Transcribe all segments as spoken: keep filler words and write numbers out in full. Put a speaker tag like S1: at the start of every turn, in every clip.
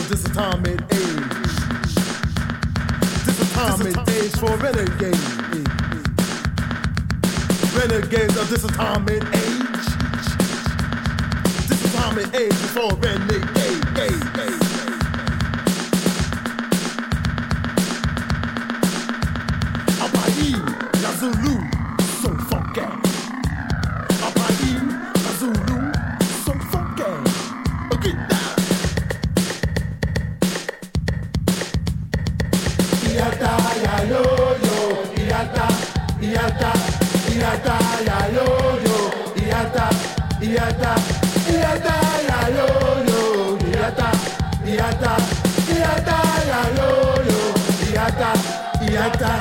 S1: this atomic age. This atomic age for renegades. Renegades of this atomic age. This atomic age is for renegades. Apayi, la Zulu, so funky. Apayi, la Zulu, so funky. Okay, now. Iata ya yo yo, iata, iata, iata ya yo yo, iata, iata, iata ya yo yo, iata, iata, iata ya yo yo, iata, iata.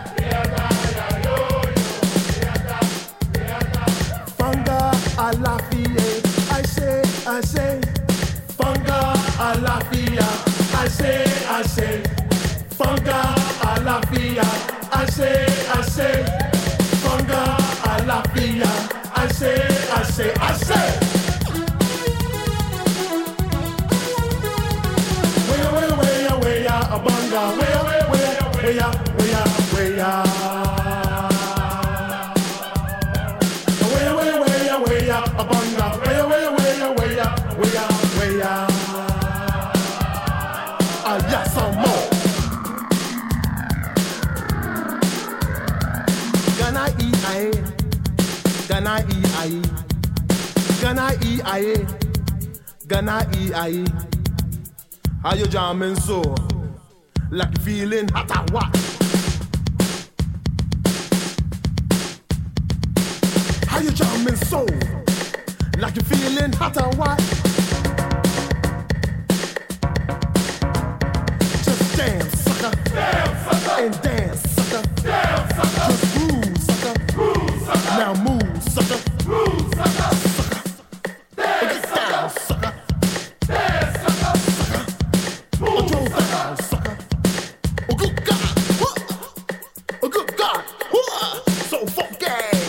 S1: Alafia, I say, I say, Funga Alafia, I say, I say, Funga Alafia, I say, I say, Funga Alafia, I say, I say, I say. Waya, waya, waya, waya, abanga, waya, waya, waya, waya, waya, waya. Abanga, waya, waya, waya, waya, waya, waya. Ah, yeah, some more. Gana e aye, Gana e aye, Gana e aye, Gana e aye. How you jamming so? Like you feeling hot or what? How you jamming so? Like you feeling hot or what? Just dance, sucker. Dance, sucker. And dance, sucker. Dance, sucker. Just groove, sucker. Groove, sucker. Now move, sucker. Move, sucker. Sucker. Dance, get down, sucker. Dance, sucker. Sucker. Move, oh, down, sucker. Oh, good God. What? Oh, good God. What? So funky.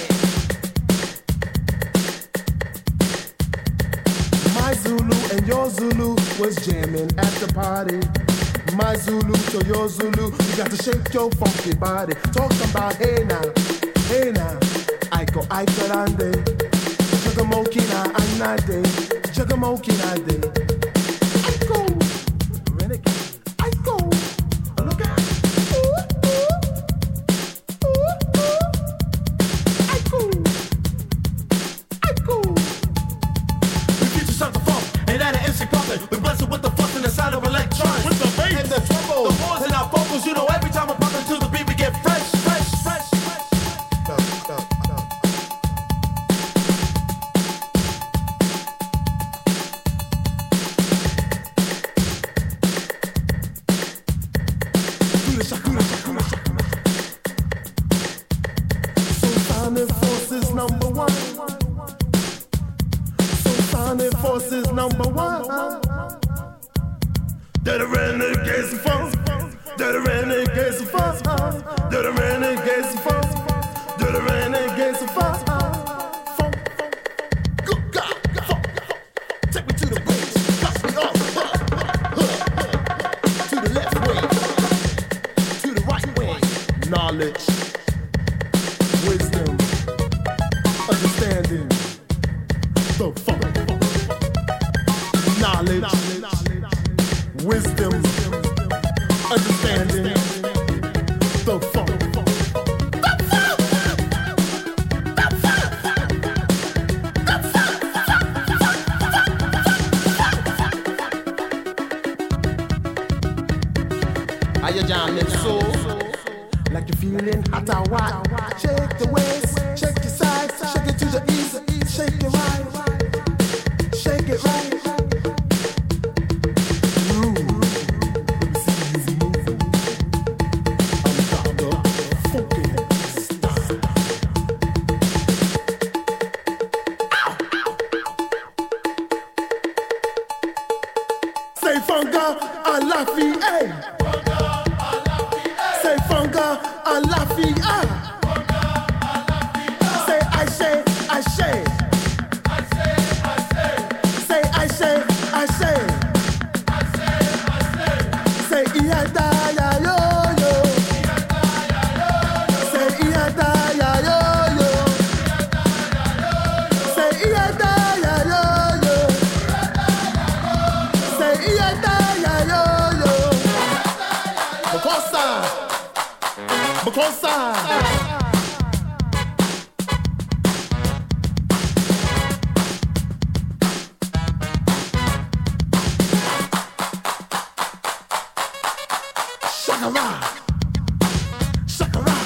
S1: Zulu and your Zulu was jamming at the party. My Zulu to your Zulu, you got to shake your funky body. Talking about hey now, hey now, Aiko Aiko Rande, Jagamoki na Anade, Jagamoki na de. Aiko, renegade, Aiko, look out, ooh, ooh, ooh, ooh, Aiko, Aiko. We bless it with the fuss and the sound of electrons. With the bass and the treble, the horns and our vocals. You know, every time I pop into the beat, we get fresh, fresh, fresh, fresh. Stop, stop, stop. Sonic Forces number one. Sonic Forces number one. They're the renegades of fun. They're the renegades of fun. They're the renegades of fun. They're the renegades of fun. Fun, good God, fun. Take me to the bridge. Cut me off. To the left wing. To the right wing. Knowledge, wisdom, understanding. The fun. Knowledge, wisdom, understanding, the funk. The funk! The funk! The funk! How you jamming so? Like you feeling hot or what? Shake the waist, shake your side, shake it to the east, shake it right, shake it right. Tosa. Shakara, Shakara.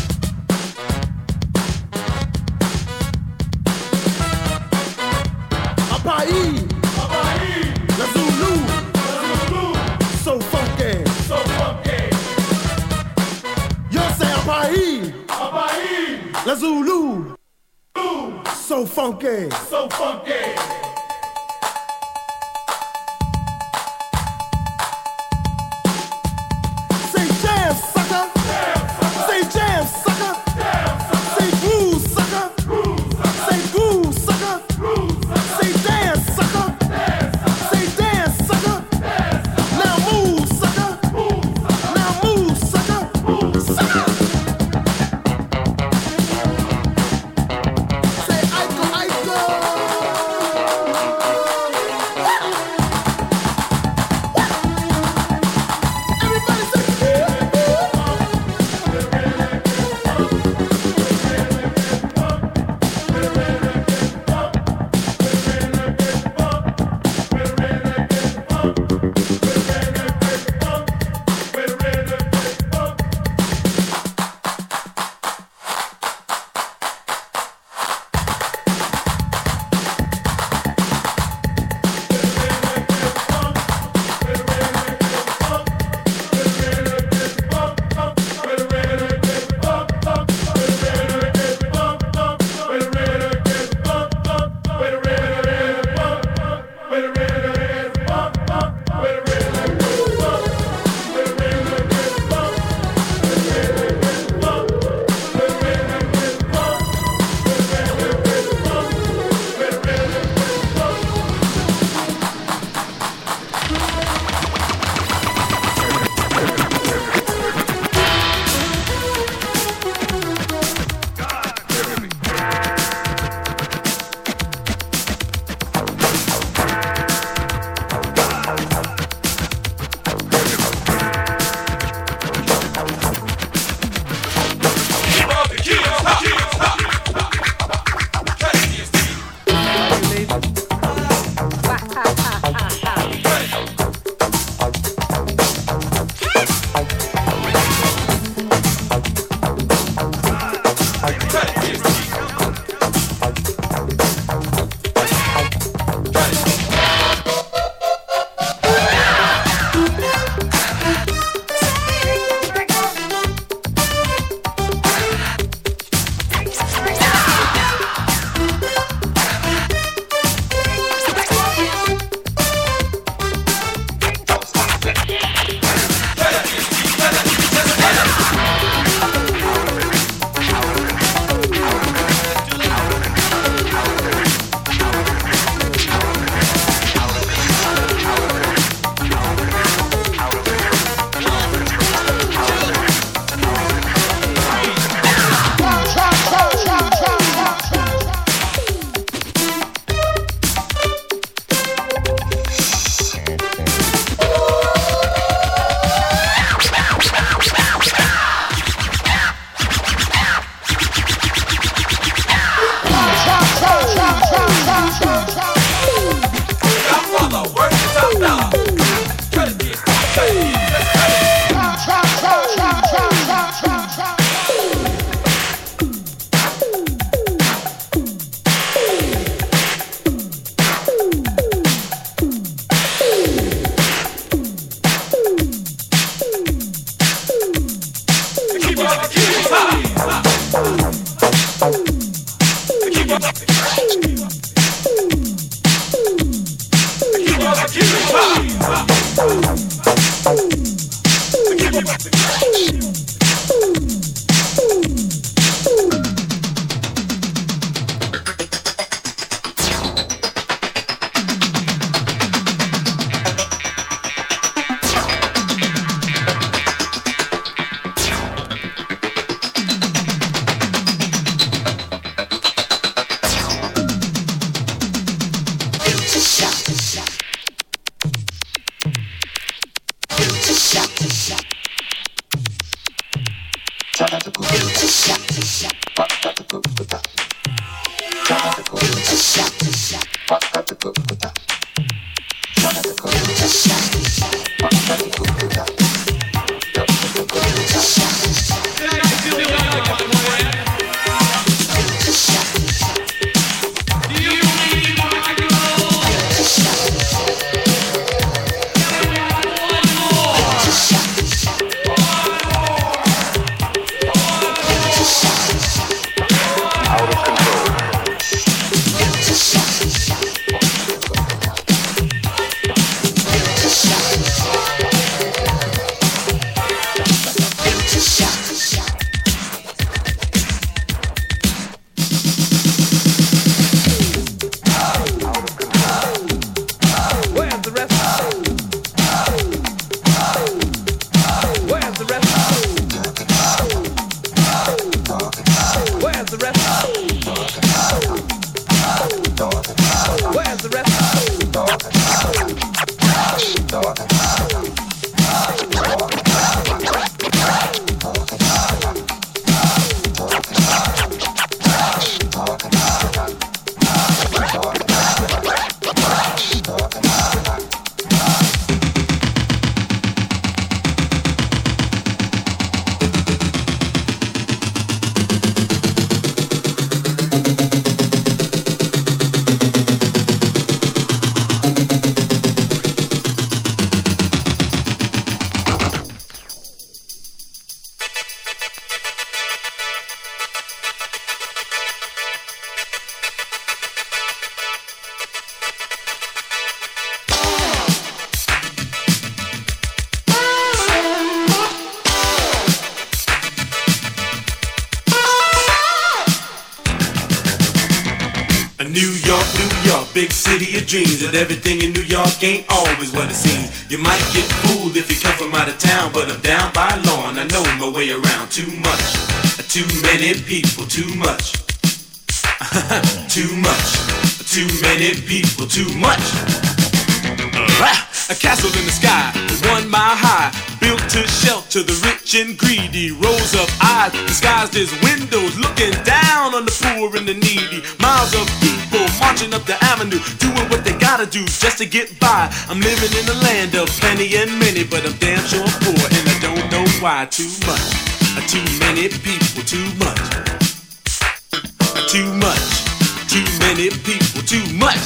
S1: Apai, Apai, La Zulu, La Zulu, so funky, so funky. You say Apai, Apai, La Zulu, so funky, so funky.
S2: New York, New York, big city of dreams, and everything in New York ain't always what it seems. You might get fooled if you come from out of town, but I'm down by law and I know my way around. Too much, too many people, too much, too much, too many people, too much. A castle in the sky, one mile high, built to shelter the rich and greedy. Rows of eyes disguised as windows, looking down on the poor and the needy. Miles of people marching up the avenue, doing what they gotta do just to get by. I'm living in a land of plenty and many, but I'm damn sure poor and I don't know why. Too much, too many people, too much, too much, too many people, too much.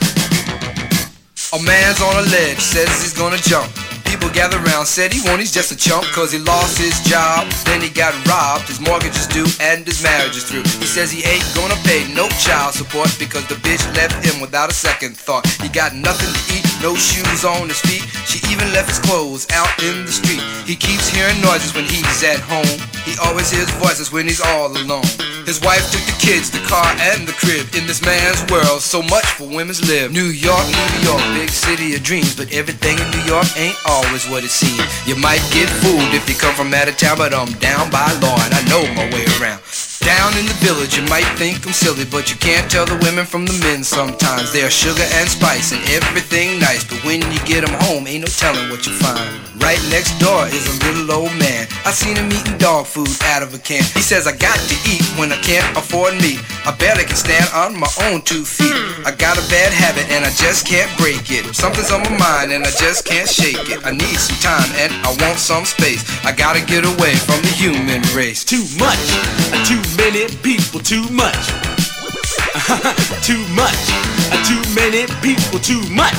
S3: A man's on a ledge, says he's gonna jump. People gather around, said he won't, he's just a chump, cause he lost his job, then he got robbed, his mortgage is due and his marriage is through. He says he ain't gonna pay no child support because the bitch left him without a second thought. He got nothing to eat, no shoes on his feet, she even left his clothes out in the street. He keeps hearing noises when he's at home, he always hears voices when he's all alone. His wife took the kids, the car and the crib. In this man's world, so much for women's live. New York, New York, big city of dreams, but everything in New York ain't always what it seems. You might get fooled if you come from out of town, but I'm down by law and I know my way around. Down in the village, you might think I'm silly, but you can't tell the women from the men sometimes. They're sugar and spice and everything nice, but when you get them home, ain't no telling what you find. Right next door is a little old man. I seen him eating dog food out of a can. He says I got to eat when I can't afford meat. I barely can stand on my own two feet. I got a bad habit and I just can't break it. Something's on my mind and I just can't shake it. I need some time and I want some space. I gotta get away from the human race.
S2: Too much, too many people, too much, too much, too many people, too much.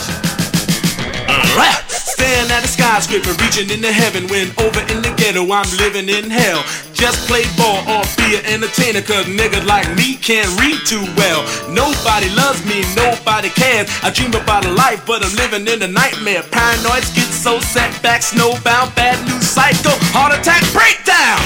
S2: Staring at a skyscraper, reaching into heaven, when over in the ghetto I'm living in hell. Just play ball or be an entertainer, cause niggas like me can't read too well. Nobody loves me, nobody cares. I dream about a life, but I'm living in a nightmare. Paranoid, schizo, setback, snowbound, bad news, psycho, heart attack, breakdown.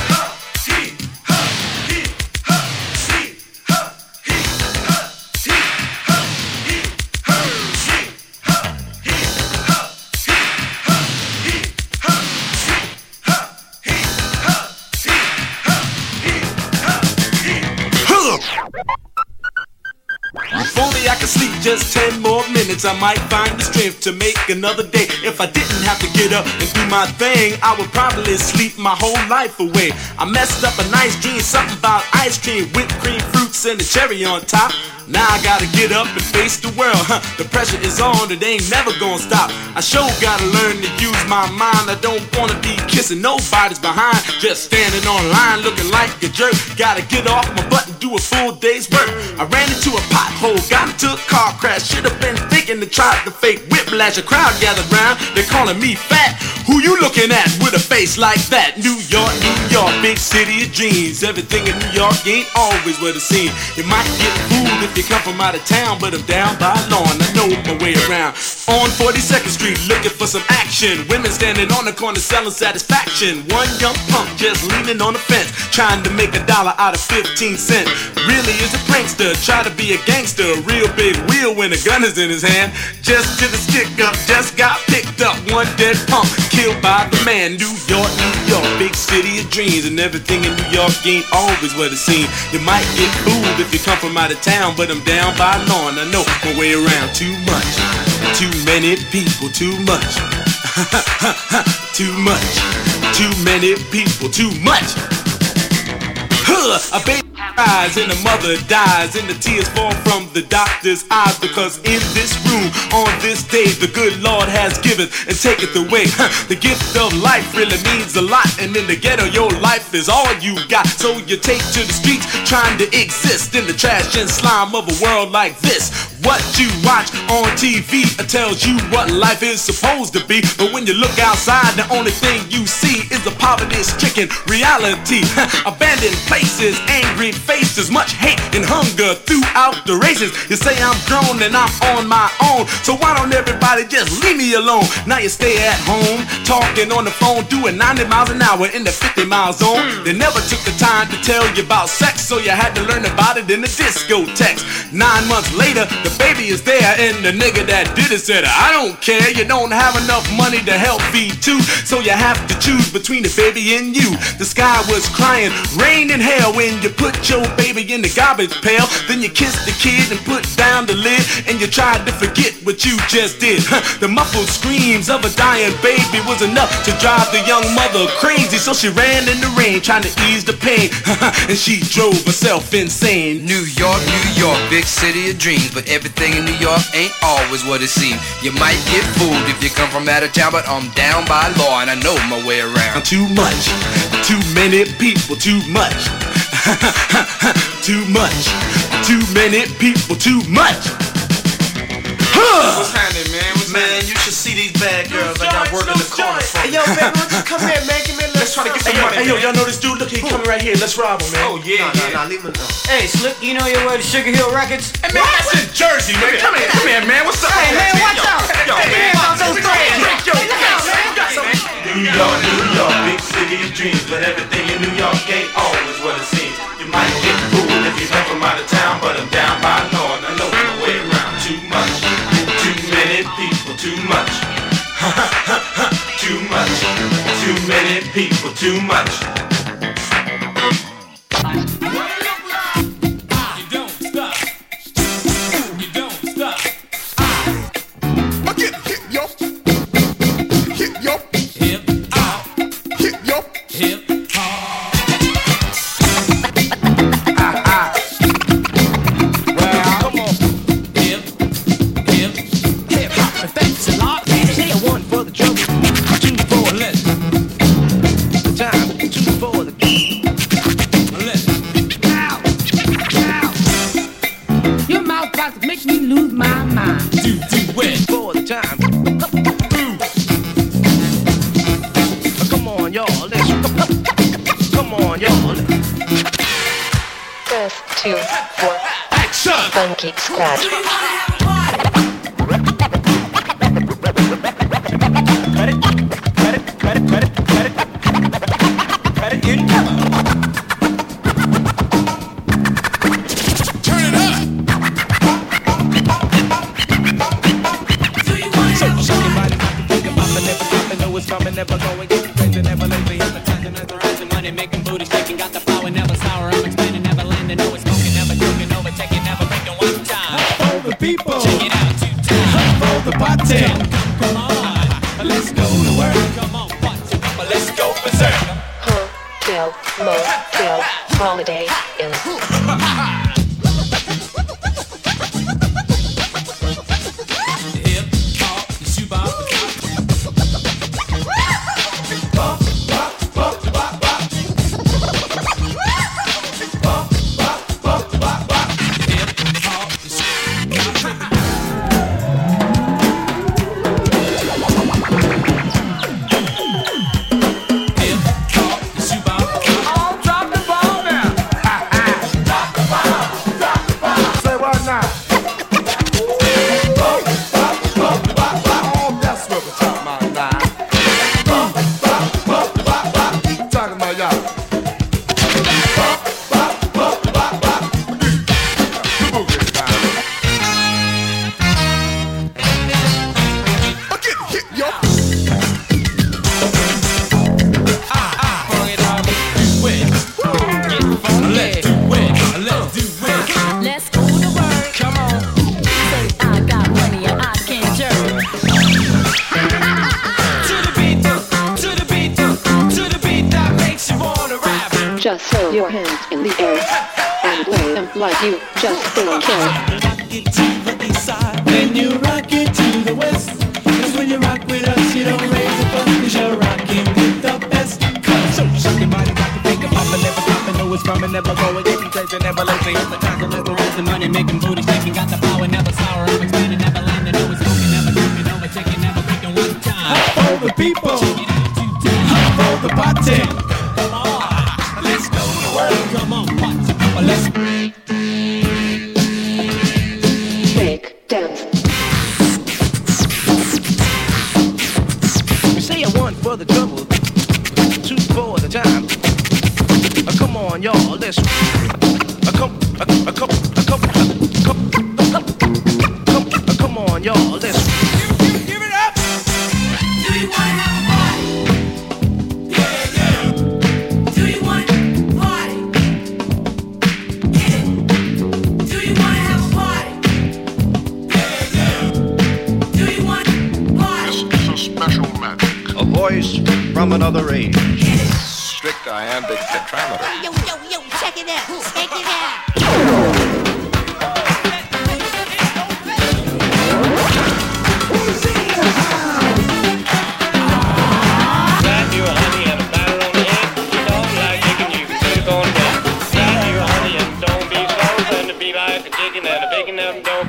S2: If only I could sleep just ten more minutes, I might find the strength to make another day. If I didn't have to get up and do my thing, I would probably sleep my whole life away. I messed up a nice dream, something about ice cream, whipped cream, fruits, and a cherry on top. Now I gotta get up and face the world, huh? The pressure is on, it ain't never gonna stop. I sure gotta learn to use my mind. I don't wanna be kissing nobody's behind, just standing on line looking like a jerk. Gotta get off my butt and do a full day's work. I ran into a pothole, got into a car crash. Should've been thinking to try the fake whiplash. A crowd gathered round, they're calling me fat. Who you looking at with a face like that? New York, New York, big city of dreams. Everything in New York ain't always what it seems. You might get fooled if you come from out of town, but I'm down by law and I know my way around. On forty-second Street, looking for some action. Women standing on the corner selling satisfaction. One young punk just leaning on the fence, trying to make a dollar out of fifteen cents. Really is a prankster, try to be a gangster. A real big wheel when a gun is in his hand. Just did a stick up, just got picked up. One dead punk, killed by the man. New York, New York, big city of dreams, and everything in New York ain't always what it seems. You might get fooled if you come from out of town, but I'm down by law and I know my way around. Too much, too many people, too much, too much, too many people, too much. Huh, a baby cries and a mother dies, and the tears fall from the doctor's eyes, because in this room on this day the good Lord has given and taketh away. The gift of life really means a lot, and in the ghetto your life is all you got. So you take to the streets trying to exist in the trash and slime of a world like this. What you watch on T V tells you what life is supposed to be. But when you look outside, the only thing you see is the poverty-stricken reality. Abandoned places, angry faces, much hate and hunger throughout the races. You say I'm grown and I'm on my own, so why don't everybody just leave me alone? Now you stay at home, talking on the phone, doing ninety miles an hour in the fifty mile zone. They never took the time to tell you about sex, so you had to learn about it in the discotheques. Nine months later, the baby is there, and the nigga that did it said, I don't care, you don't have enough money to help feed two, so you have to choose between the baby and you. The sky was crying, rain and hell when you put your baby in the garbage pail. Then you kissed the kid and put down the lid, and you tried to forget what you just did. The muffled screams of a dying baby was enough to drive the young mother crazy, so she ran in the rain trying to ease the pain, and she drove herself insane.
S3: New York, New York, big city of dreams, but everything in New York ain't always what it seems. You might get fooled if you come from out of town, but I'm down by law and I know my way around.
S2: Too much, too many people, too much. Too much, too many people, too much.
S4: What's happening, man? What's
S2: Man,
S4: happening?
S2: you should see these bad girls I got working the corner from.
S4: Hey, yo, man, why don't you come here, man? Give me a little
S2: Let's try to get some
S4: something.
S2: money. Hey, yo, y'all know this dude? Look, he coming right here. Let's rob him, man.
S4: Oh, yeah,
S2: nah,
S4: yeah.
S2: Nah, nah, leave him alone.
S5: Hey, Slick, you know your way to Sugar Hill Records?
S4: Hey, man, that's in Jersey, man. Come here, come here, man. What's up?
S5: Hey, man, watch
S4: yo,
S5: out.
S4: Yo,
S5: Hey,
S4: man.
S5: hands on those threads.
S4: Yo,
S5: Hey, look out, man.
S2: New York, New York, big city of dreams, but everything in New York ain't always what it seems. You might get fooled if you come from out of town, but I'm down by law and I know my way around. Too much, too many people, too much. Too much, too many people, too much.
S6: You don't stop. You don't stop.
S1: Get hit, yo. Hit, yo.
S6: Hip hop,
S1: Hit, yo.
S6: hip hop.
S1: Come on.
S6: Hip, hip, hip hop. Thanks a lot. Say a one for the trouble, two for less. Time, two for the less.
S7: Your mouth about to make me lose my mind.
S6: Do do it for the time.
S1: Come on, y'all. Let's come on, y'all.
S8: Press two for
S6: Action.
S8: funky scratch.
S6: Turn it up. So shake your body, rock it, think about it, never stopping, know it's coming, never going, get crazy, never lazy, hypnotizing, mesmerizing, money making, booty shaking, got the power, never sour, I'm expanding, never landing, always smoking, never joking, overtaking, never breaking one time. For the people, check it out, two times. For the party, come on, let's go to work, come on, party people, let's go berserk.
S8: Hotel, motel, holiday inn.
S6: Hip hop, the shoe bop, hip hop, the shoe. Hip hop, the shoe bop.
S4: Oh, drop the ball now.
S1: Say what now? Oh, that's what we're talking about now. Talking about y'all. Get hit, yo.
S6: Bring it on, do it. Get funky. Let's do it. Let's do it.
S7: Let's go to work.
S6: Come on.
S7: Say I got money and I can't jerk.
S6: To the beat, to the beat, to the beat that makes you wanna rap.
S8: Just throw your hands in the air and wave them like you just don't care.
S6: Rock it to the east side, then you rock it to the west. 'Cause when you rock with us, you don't raise a fuss, 'cause you're rocking with the best. So shake your body, rock it, think about it, never stopping, know it's coming, never going, getting crazy, never lazy, hypnotizing, mesmerizing. dancing, money making, booty shaking, got the power, never sour. I'm expanding, never landing, always smoking, never drinking, overtaking, never picking one time.
S9: For the people, for the party.
S6: Come on, let's go to work. Come on, party people, let's
S8: break dance.
S10: We say a one for the trouble, two for the time. Uh, come on, y'all, let's. Uh, come, uh, uh, come, uh, come, uh, come, uh, come, uh, come on, y'all, let's.
S9: Give, give it up.
S11: Do you wanna have a party? Yeah, yeah. Do you wanna party? Yeah. Do you wanna have a party? Yeah, yeah. Do you wanna party?
S12: This is a special magic.
S13: A voice from another age.
S12: Strict iambic tetrameter.
S11: Yo, yo, yo, check it out, check it out.
S14: Slide you a honey and a batter on the head. You don't like chicken, you can get it on the bed. Slide you a honey and don't be slow. And the beat like a chicken and a bacon and don't.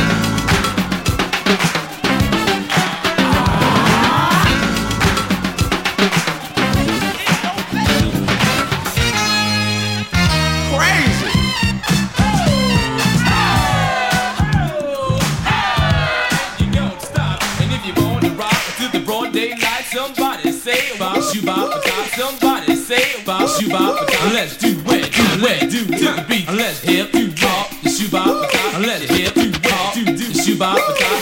S9: Somebody say about you, about somebody say about you, about let's do it, do it, do to the beat. Let's hip you walk the shoe about let's hip you walk do do the shoe about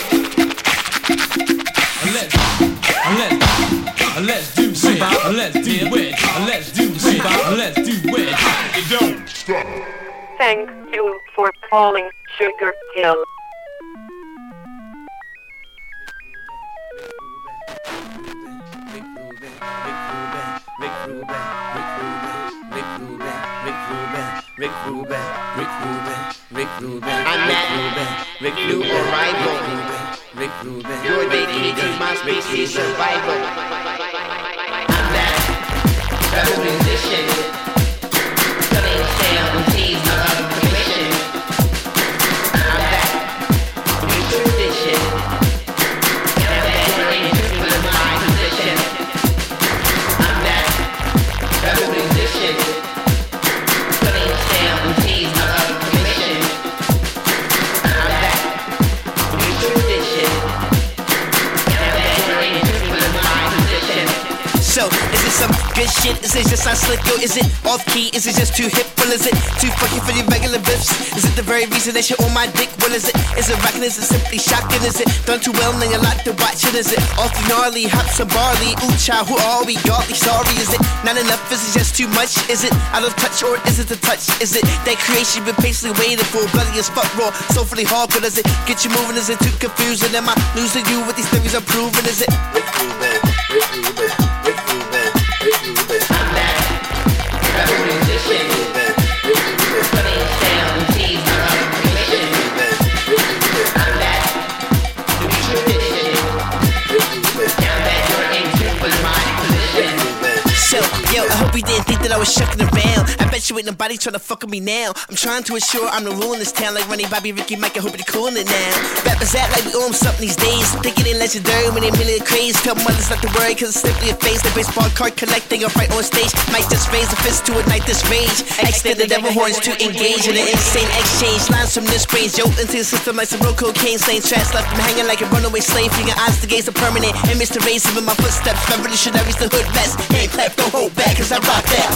S9: let's let's let's do shoe about let's do it, let's do the shoe about let's do it. You don't stop.
S15: Thank you for calling Sugar Hill.
S16: Rick Rubin, Rick Rubin, Rick Rubin, I'm that Rick Rubin, new arrival, Rick Rubin, you're dedicated to my species survival. I'm that rebel musician, selling sound, tease, not out of commission. I'm that new tradition, and I'm that you're in tune with my position. I'm that rebel musician.
S17: So, is it some good shit? Is it just I slick? Yo, is it off key? Is it just too hip? Well, is it too funky for your regular biffs? Is it the very reason that you're on my dick? Well, is it? Is it rockin'? Is it simply shocking? Is it done too well and you like to watch it? Is it off the gnarly, hops and barley? Ooh, child, who are we? Godly sorry. Is it not enough? Is it just too much? Is it out of touch or is it the touch? Is it that creation been patiently waiting for? Bloody as fuck raw, soulfully hard, but does it get you moving? Is it too confusing? Am I losing you with these theories I'm proving? Is it? Rick Rubin, Rick Rubin, Rick Rubin, Rick Rubin. I'm that rebel musician, putting sound, tease, not out of commission. I'm that new tradition, now that you're in tune with my position. So, yo, I hope you didn't think that I was shucking around. I bet you ain't nobody trying to fuck with me now. I'm trying to assure I'm the rule in this town, like Ronnie, Bobby, Ricky, Mike. I hope you're cool in it now. Rappers act like we owe them something these days. Think it ain't legendary when they really craze. Tell mothers not to worry, cause it's simply a phase. The baseball card collecting up right on stage. Might just raise a fist to ignite this rage. Extend the devil horns to engage in an insane exchange. Lines from this range, yo, into the system like some real cocaine. Slaying tracks left them hanging like a runaway slave. Finger eyes to gaze a permanent image to raise him in my footsteps. Remember, should I reach the hood best? Hand clap, don't hold back, cause I rock that.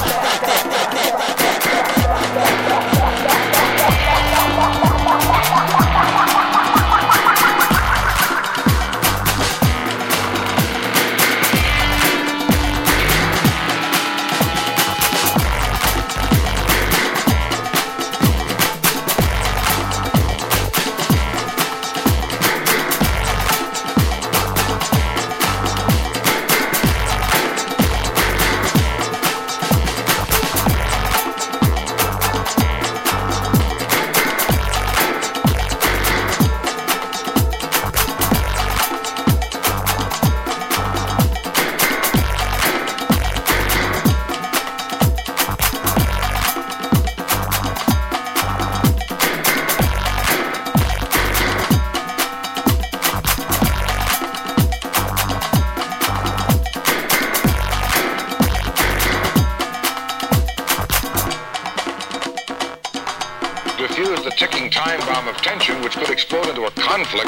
S12: Defuse the ticking time bomb of tension which could explode into a conflict.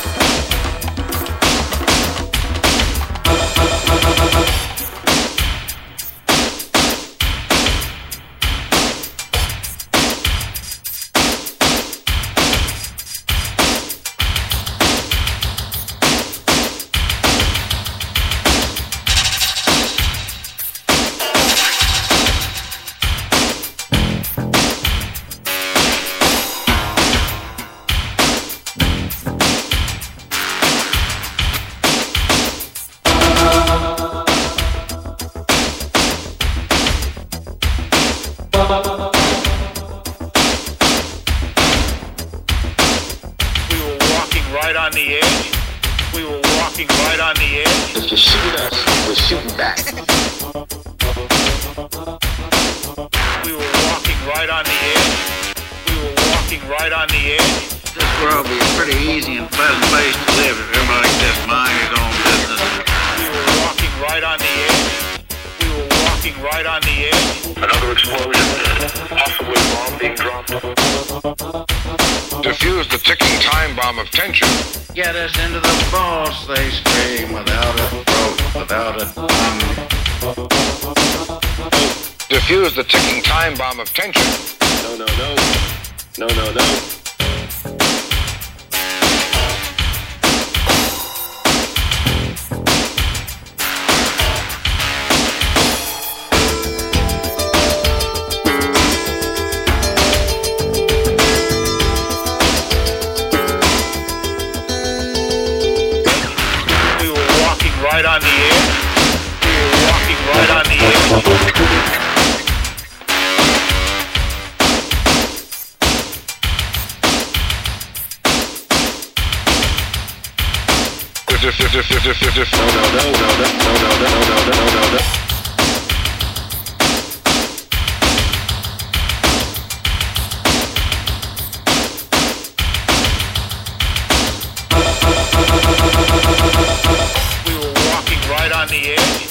S12: Defuse the ticking time bomb of tension.
S13: Get us into the boss, they scream, without a throat, without a tongue.
S12: Defuse the ticking time bomb of tension.
S18: No, no, no. No, no, no.
S14: Right on the edge. We were walking right on the edge.
S12: No, no, no, no, no, no, no, no, no, no, no, no.
S14: Right on the edge.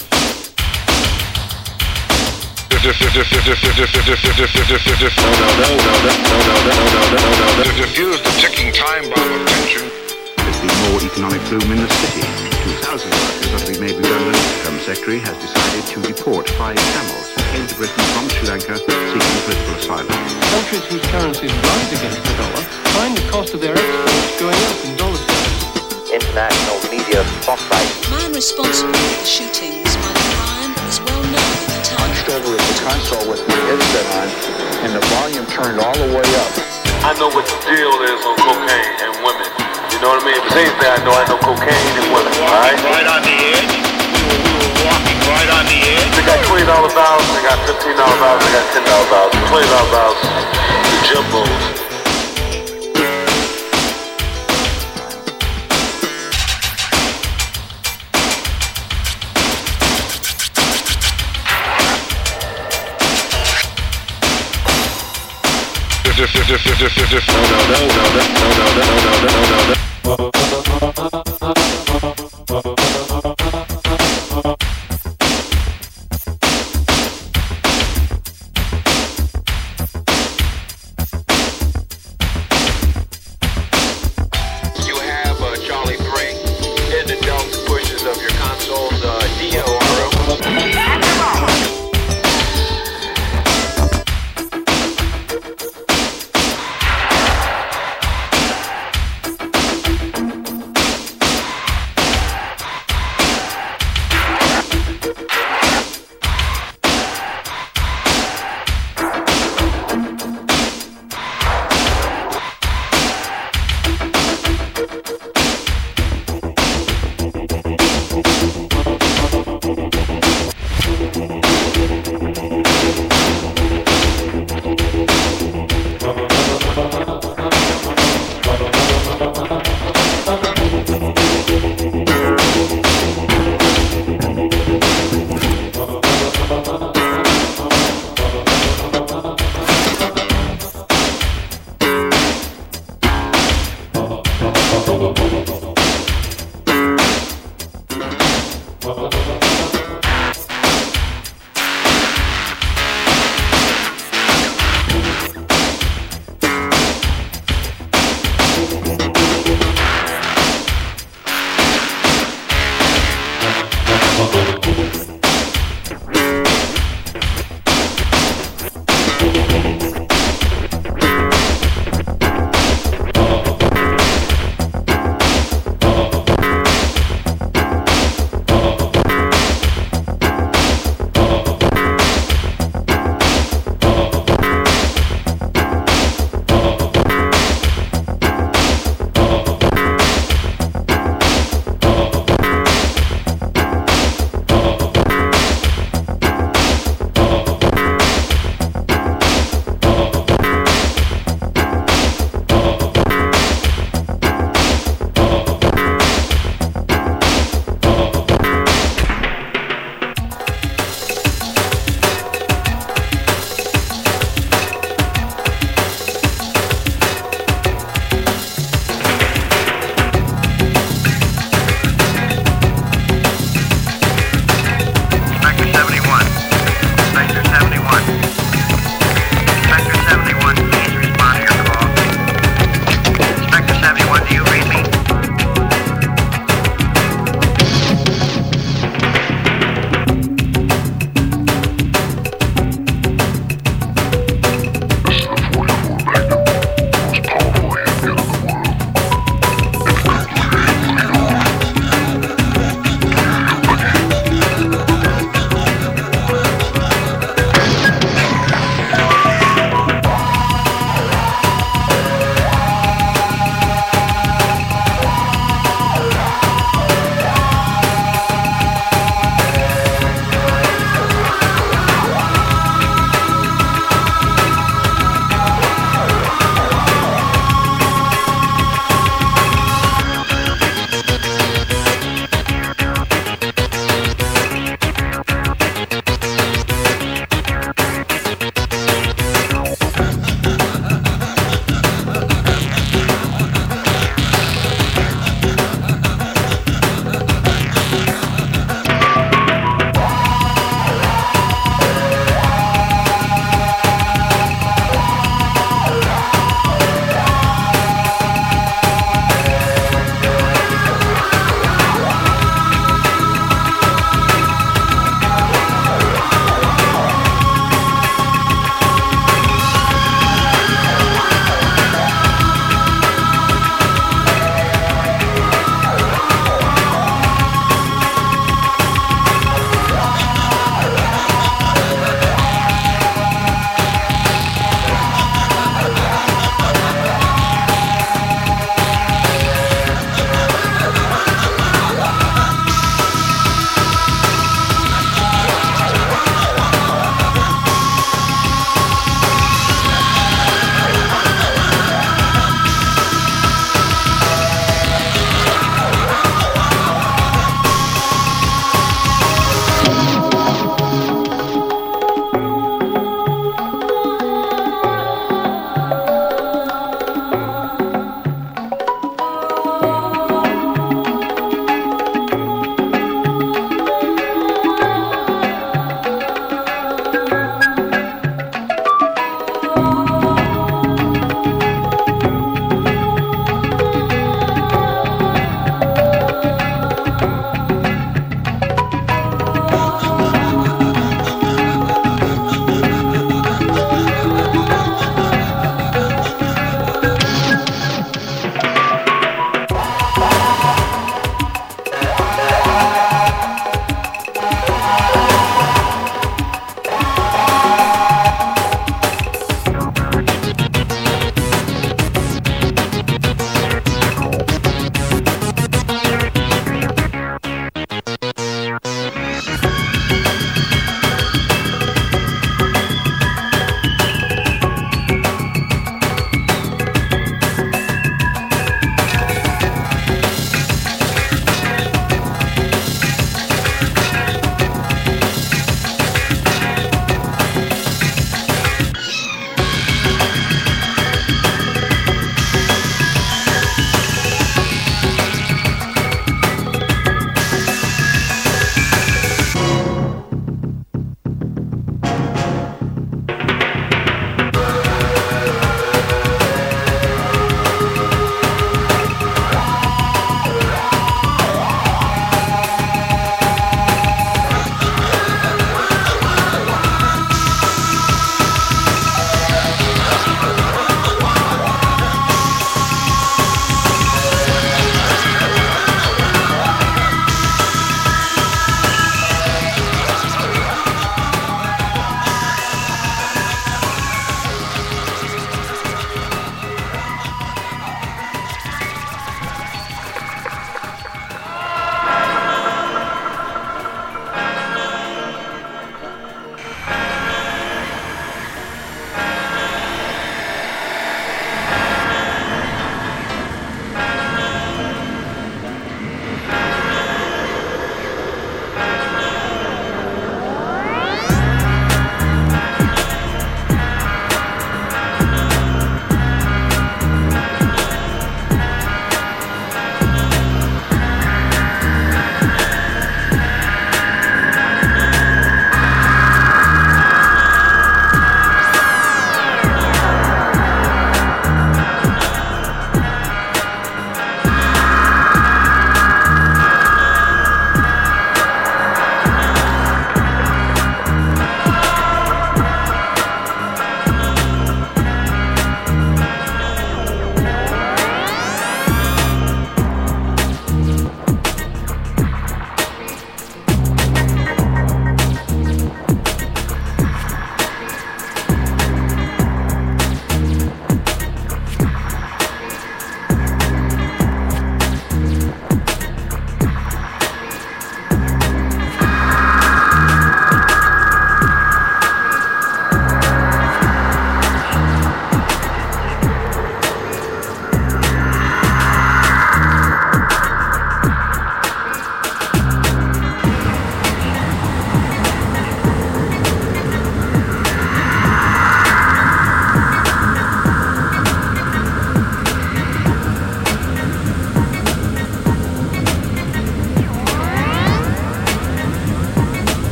S12: Defuse the ticking time bomb of tension.
S19: There's been more economic boom in the city. two thousand workers are to be made redundant. The Home Secretary has decided to deport five camels who came to Britain from Sri Lanka seeking political asylum.
S20: Countries whose currencies rise against the dollar find the cost of their exports going up in dollar terms.
S21: International media spotlight.
S22: Man responsible for the shootings, Mike Ryan, was well known at the time.
S23: I stood with the console with my headset on, and the volume turned all the way up.
S24: I know what the deal is on cocaine and women. You know what I mean? If there's anything I know, I know cocaine and women. All right?
S14: Right on the edge. We were, we were walking right on the edge.
S24: They got twenty dollar bills, they got fifteen dollar bills, they got ten dollar bills. twenty dollar bills, the jumbos.
S12: No, no, no, no, no, no, no, no, no, no, no.
S24: You have uh, Charlie three in the Delta pushes of your consoles, uh, D O R O.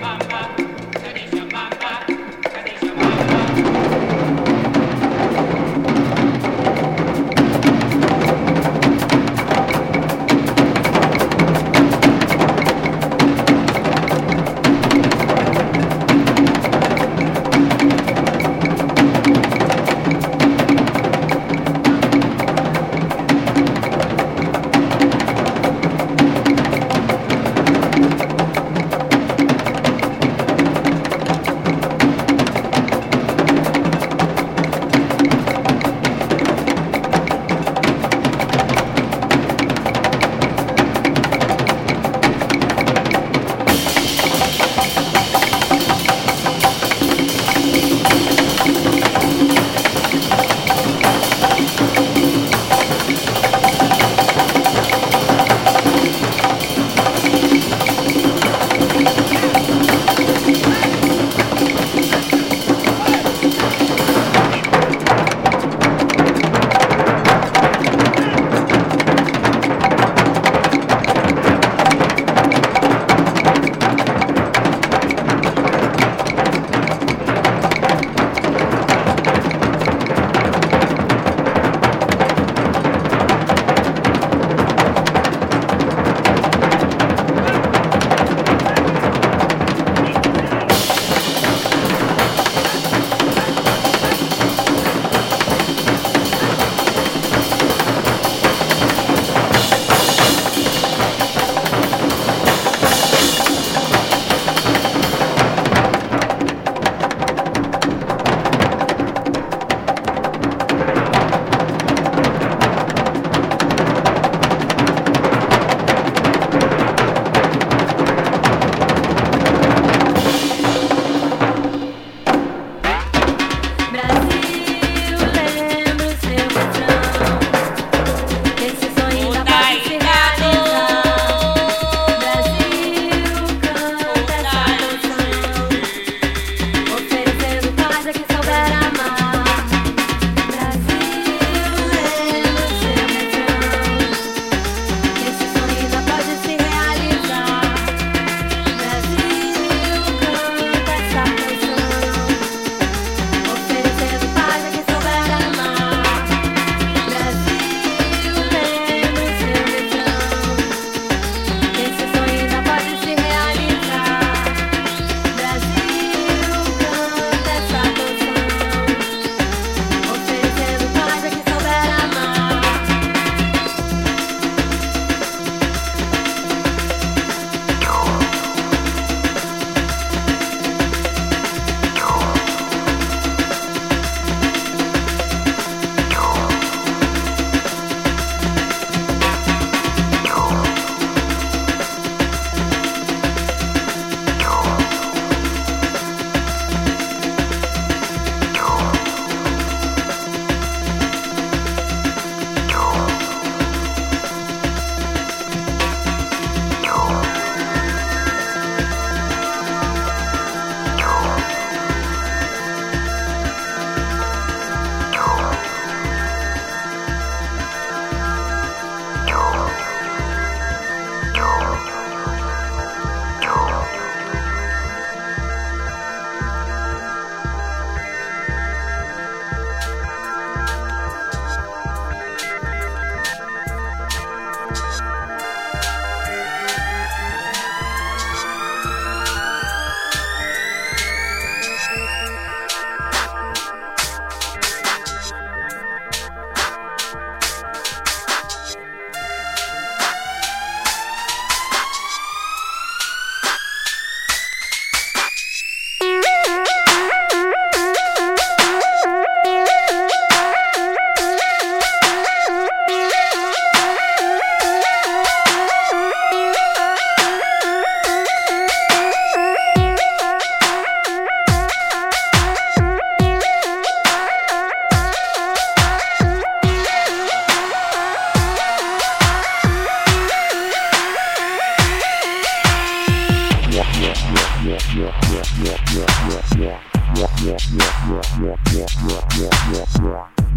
S2: Yeah.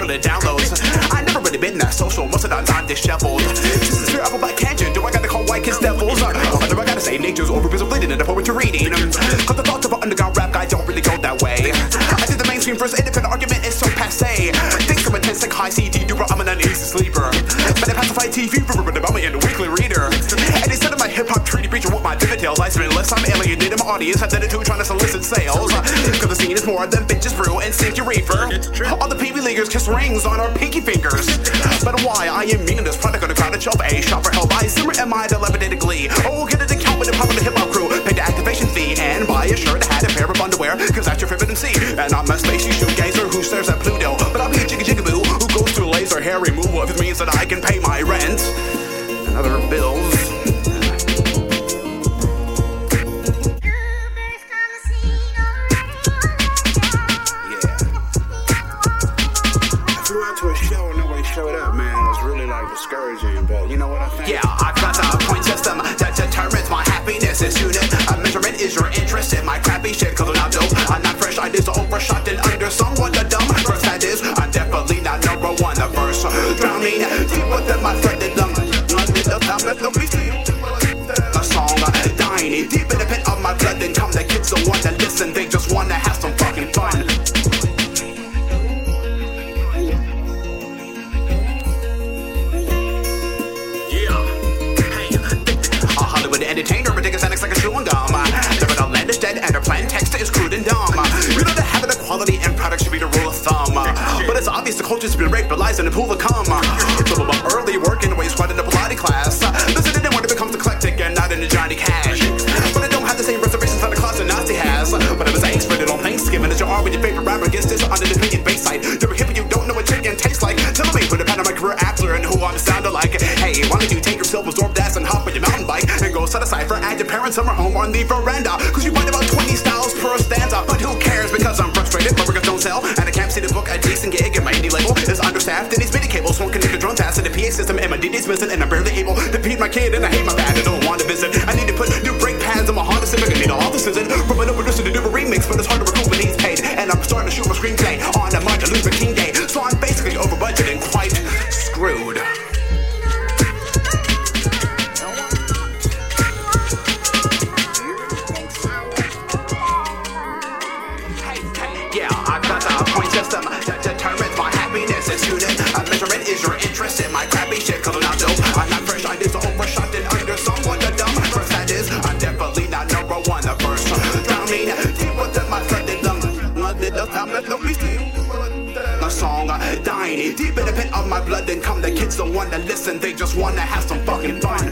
S2: for the downloads. I never really been that social, most of the time disheveled. This is fear of a black canyon, do I gotta call white kids devils? Or do I gotta say nature's overbusy bleeding in the poetry reading? Cause the thoughts of an underground rap guy don't really go that way. I think the mainstream first independent argument is so passe. Thinks I'm a ten sec high C D duper, I'm an uneasy sleeper. But I pacify T V for about me in the weekly reader. And instead of my hip hop treaty preacher with my vivid tales, I spend less time alienating my audience, I did it too trying to solicit sales. Cause the scene is more than bitches brew and sink your reefer. All the Pee Wee Leaguers kiss rings on our pinky fingers. But why I am mean in this product on the crowded shelf, a shop for help. I simmer am I dilapidated glee. Oh, get an account with the pop of the hip hop crew. Pay the activation fee and buy a shirt, a hat, a pair of underwear. Cause that's your favorite M C. And I'm a spacey shoegazer who stares at Pluto. But I'll be a jigga jigaboo who goes through laser hair removal if it means that I can pay my rent and other bills.
S3: Discouraging, but you know what I think?
S2: Yeah, I've got a point system that determines my happiness. It's unit. A measurement is your interest in my crappy shit. Cause I'm not dope, I'm not fresh, I just overshot and under somewhat the dumb. First that is, I'm definitely not number one. The first drowning deep within my threaded lung. A song dying deep in the pit of my blood. Then come the kids don't want to listen, they just wanna have some fucking fun. Entertainer, ridiculous annex like a chewing gum. They're an outlandish dead and their plain text is crude and dumb. You know the habit of quality and product should be the rule of thumb. But it's obvious the culture's been raped, but lies in the pool of cum. Little about early work in the way squad in the Pilates class. Listen to when it becomes eclectic and not in the Johnny Cash. But I don't have the same reservations that the closet Nazi has. But it was angst spread it on Thanksgiving as you are with your favorite rapper gets this under the opinion bayside. You're a hippie, you don't know what chicken tastes like. Tell me, put a pen on my career actor and who I'm sounding like. Hey, why don't you take your self-absorbed ass and hop on your mountain bike and go set aside for at your parents' summer home on the veranda? Cause you find about twenty styles per stanza. But who cares because I'm frustrated, my records don't sell. And I can't see to book a decent gig and my indie label is understaffed. And these MIDI cables won't connect the drum pass to the P A system. And my D J's missing and I'm barely able to feed my kid. And I hate my band, I don't want to visit. I need to put new brake pads on my Honda Civic. I need all this isn't from an producer to do a remix. But it's hard to recoup when he's paid. And I'm starting to shoot my screenplay on a Martin Luther King Day. So I'm basically over budget and quite screwed. System that determines my happiness. It's unit. A measurement is your interest in my crappy shit. Cause I'm not dope, I'm not fresh, I just overshot and under someone the dumb. First that is, I'm definitely not number one. The first drowning deep within my threaded lung. A song dying deep in the pit of my blood. Then come the kids don't want to listen, they just wanna have some fucking fun.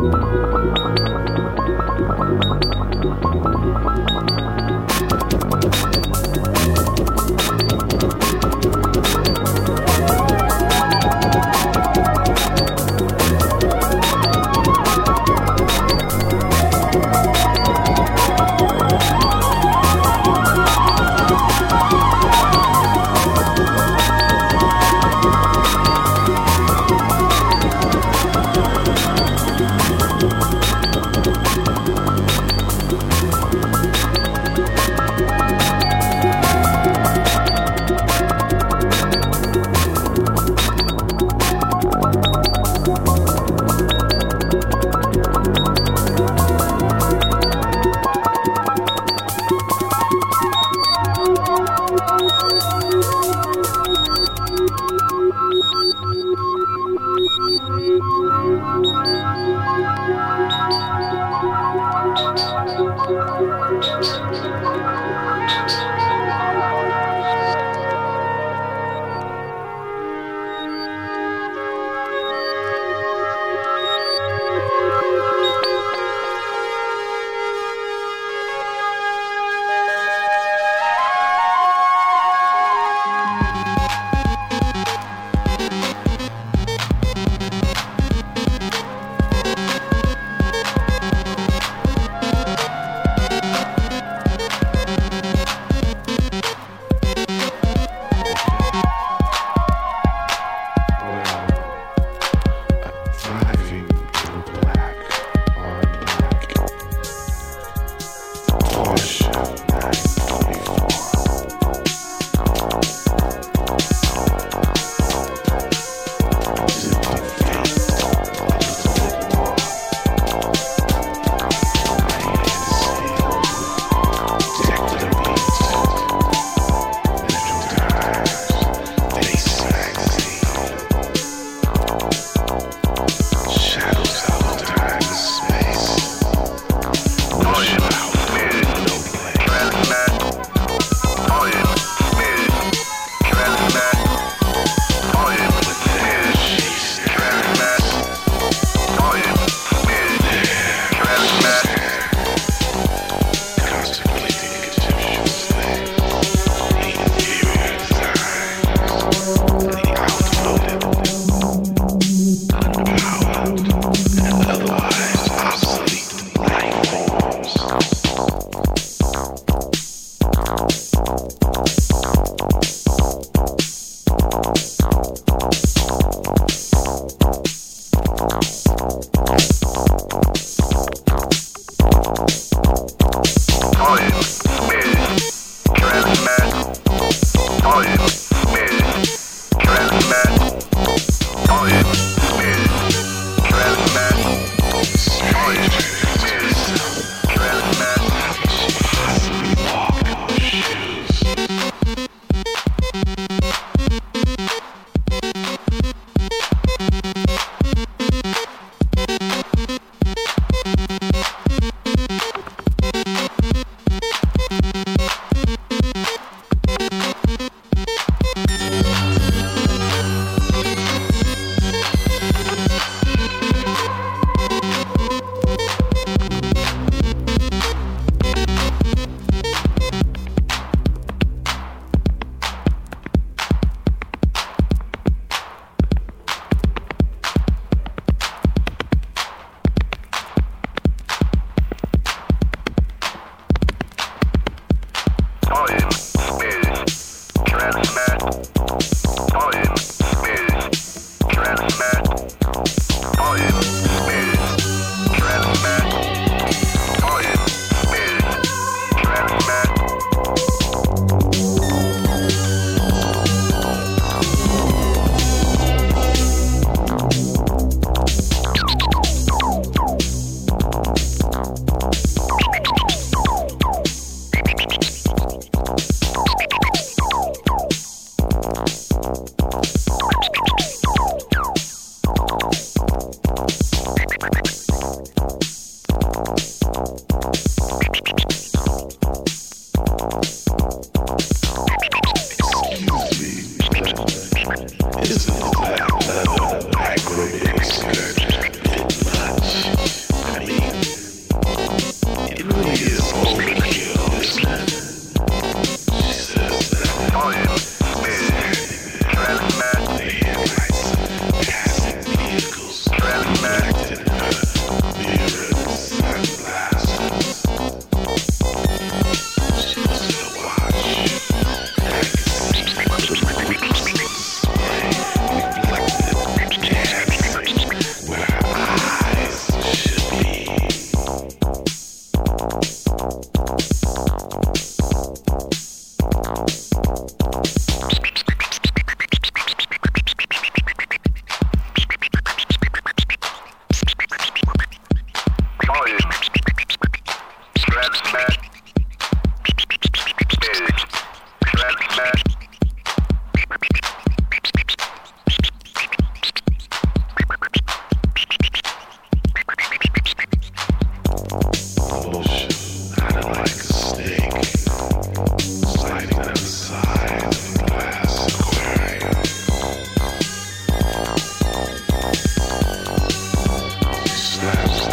S1: Thank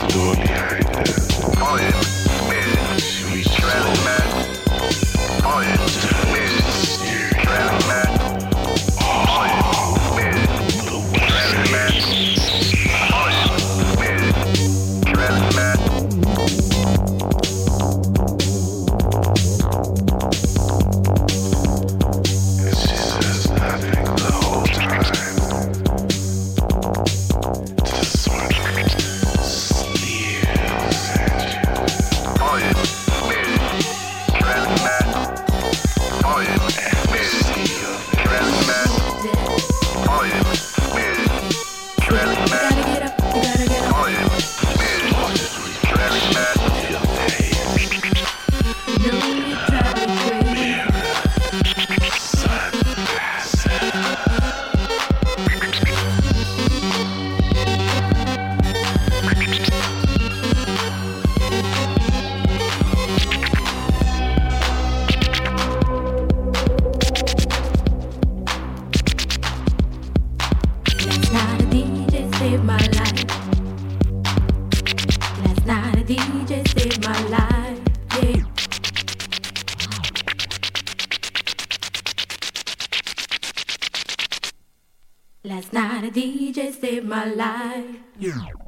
S11: Last night a D J saved my life. Yeah.